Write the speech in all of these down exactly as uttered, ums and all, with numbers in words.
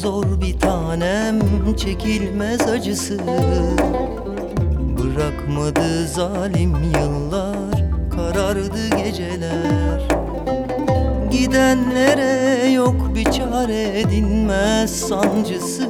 zor bir tanem, çekilmez acısı. Bırakmadı zalim yıllar, karardı geceler. Gidenlere yok bir çare, dinmez sancısı.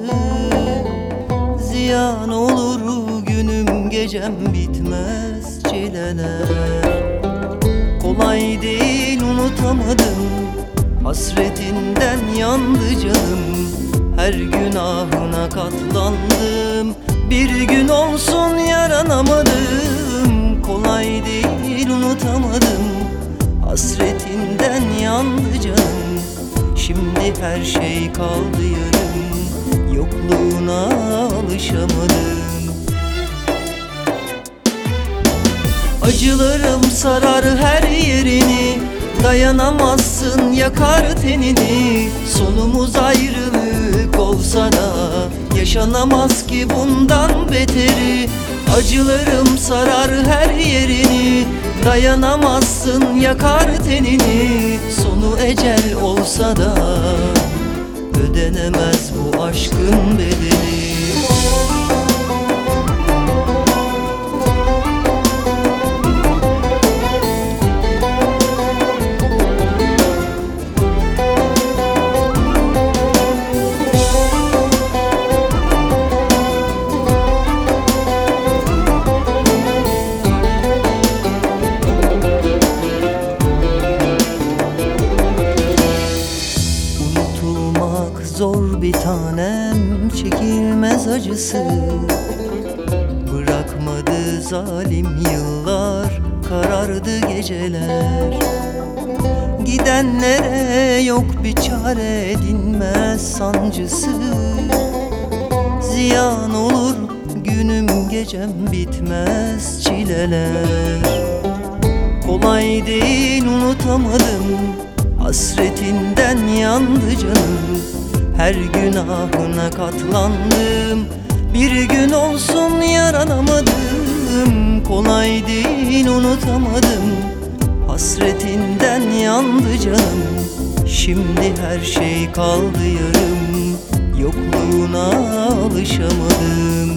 Ziyan olur günüm gecem, bitmez çileler. Kolay değil unutamadım, hasretinden yandı canım. Her günahına katlandım, bir gün olsun yaranamadım. Kolay değil unutamadım, hasretinden yandı canım. Şimdi her şey kaldı yarım, yokluğuna alışamadım. Acılarım sarar her yerini, dayanamazsın yakar tenini. Sonumuz ayrılık olsa da, yaşanamaz ki bundan beteri. Acılarım sarar her yerini, dayanamazsın yakar tenini. Sonu ecel olsa da, ödenemez bu aşkın bedeli. Zor bir tanem, çekilmez acısı. Bırakmadı zalim yıllar, karardı geceler. Gidenlere yok bir çare, dinmez sancısı. Ziyan olur günüm gecem, bitmez çileler. Kolay değil unutamadım, hasretinden yandı canım. Her günahına katlandım, bir gün olsun yaranamadım. Kolay değil unutamadım, hasretinden yandı canım. Şimdi her şey kaldı yarım, yokluğuna alışamadım.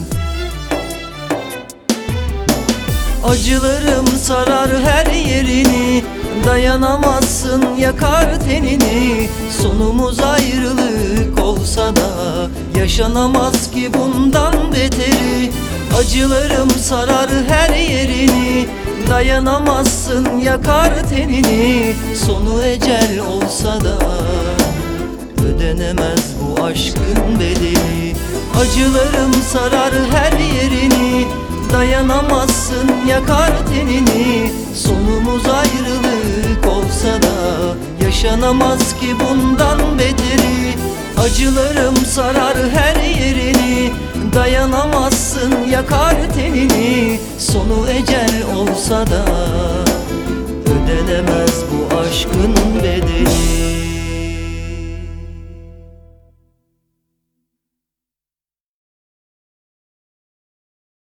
Acılarım sarar her yerini, dayanamazsın yakar tenini. Sonumuz ayrılık olsa da, yaşanamaz ki bundan beteri. Acılarım sarar her yerini, dayanamazsın yakar tenini. Sonu ecel olsa da, ödenemez bu aşkın bedeli. Acılarım sarar her yerini, dayanamazsın yakar tenini. Sonumuz ayrılık olsa da, yaşanamaz ki bundan beteri. Acılarım sarar her yerini, dayanamazsın yakar tenini. Sonu ecel olsa da, ödenemez bu aşkın bedeli.